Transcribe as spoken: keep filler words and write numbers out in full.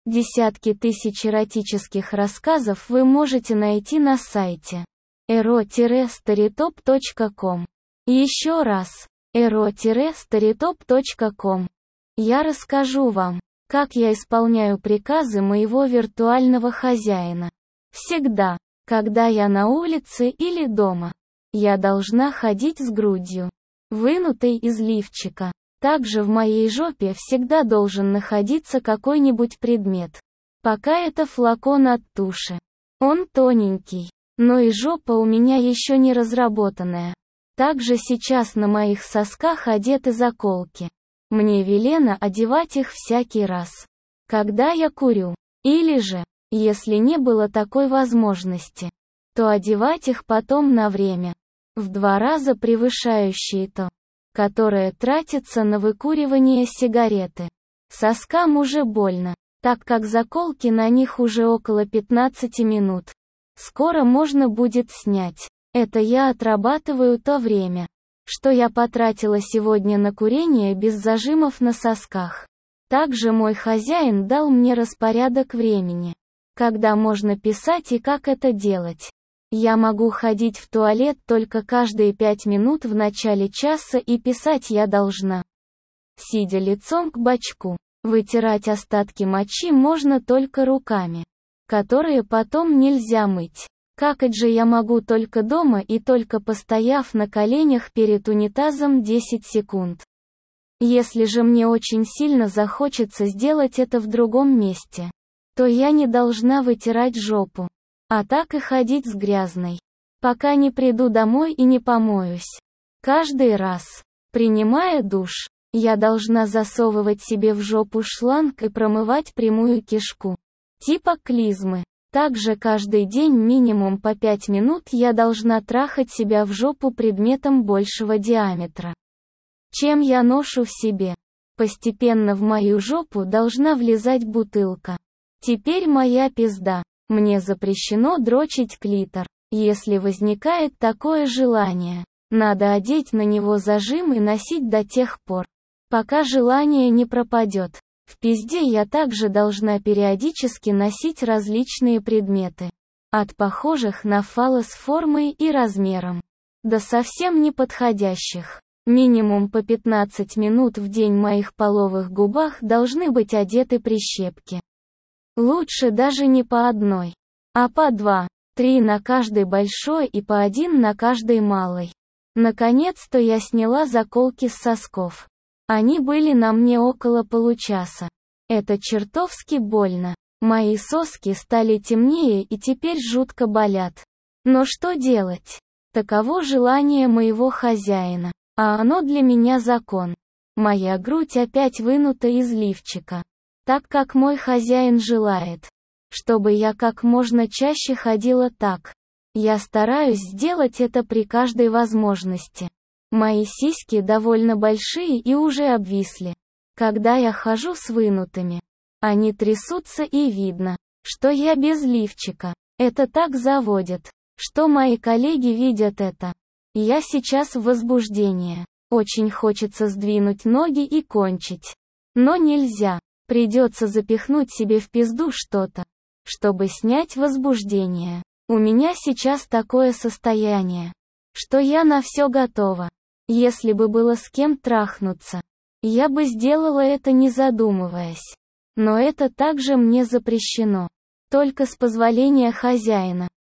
Десятки тысяч эротических рассказов вы можете найти на сайте эро старитоп точка ком. Еще раз, эро старитоп точка ком. Я расскажу вам, как я исполняю приказы моего виртуального хозяина. Всегда, когда я на улице или дома, я должна ходить с грудью, вынутой из лифчика. Также в моей жопе всегда должен находиться какой-нибудь предмет. Пока это флакон от туши. Он тоненький, но и жопа у меня еще не разработанная. Также сейчас на моих сосках одеты заколки. Мне велено одевать их всякий раз, когда я курю. Или же, если не было такой возможности, то одевать их потом на время, в два раза превышающее то, которое тратится на выкуривание сигареты. Соскам уже больно, так как заколки на них уже около пятнадцати минут. Скоро можно будет снять. Это я отрабатываю то время, что я потратила сегодня на курение без зажимов на сосках. Также мой хозяин дал мне распорядок времени, когда можно писать и как это делать. Я могу ходить в туалет только каждые пять минут в начале часа и писать я должна, сидя лицом к бачку. Вытирать остатки мочи можно только руками, которые потом нельзя мыть. Какать же я могу только дома и только постояв на коленях перед унитазом десять секунд. Если же мне очень сильно захочется сделать это в другом месте, то я не должна вытирать жопу, а так и ходить с грязной, пока не приду домой и не помоюсь. Каждый раз, принимая душ, я должна засовывать себе в жопу шланг и промывать прямую кишку, типа клизмы. Также каждый день минимум по пять минут я должна трахать себя в жопу предметом большего диаметра, чем я ношу в себе. Постепенно в мою жопу должна влезать бутылка. Теперь моя пизда. Мне запрещено дрочить клитор. Если возникает такое желание, надо одеть на него зажим и носить до тех пор, пока желание не пропадет. В пизде я также должна периодически носить различные предметы, от похожих на фаллос формой и размером, до совсем неподходящих. Минимум по пятнадцать минут в день моих половых губах должны быть одеты прищепки. Лучше даже не по одной, а по два, три на каждой большой и по один на каждой малой. Наконец-то я сняла заколки с сосков. Они были на мне около получаса. Это чертовски больно. Мои соски стали темнее и теперь жутко болят. Но что делать? Таково желание моего хозяина, а оно для меня закон. Моя грудь опять вынута из лифчика, так как мой хозяин желает, чтобы я как можно чаще ходила так. Я стараюсь сделать это при каждой возможности. Мои сиськи довольно большие и уже обвисли. Когда я хожу с вынутыми, они трясутся и видно, что я без лифчика. Это так заводит, что мои коллеги видят это. Я сейчас в возбуждении. Очень хочется сдвинуть ноги и кончить. Но нельзя. Придется запихнуть себе в пизду что-то, чтобы снять возбуждение. У меня сейчас такое состояние, что я на все готова. Если бы было с кем трахнуться, я бы сделала это не задумываясь. Но это также мне запрещено. Только с позволения хозяина.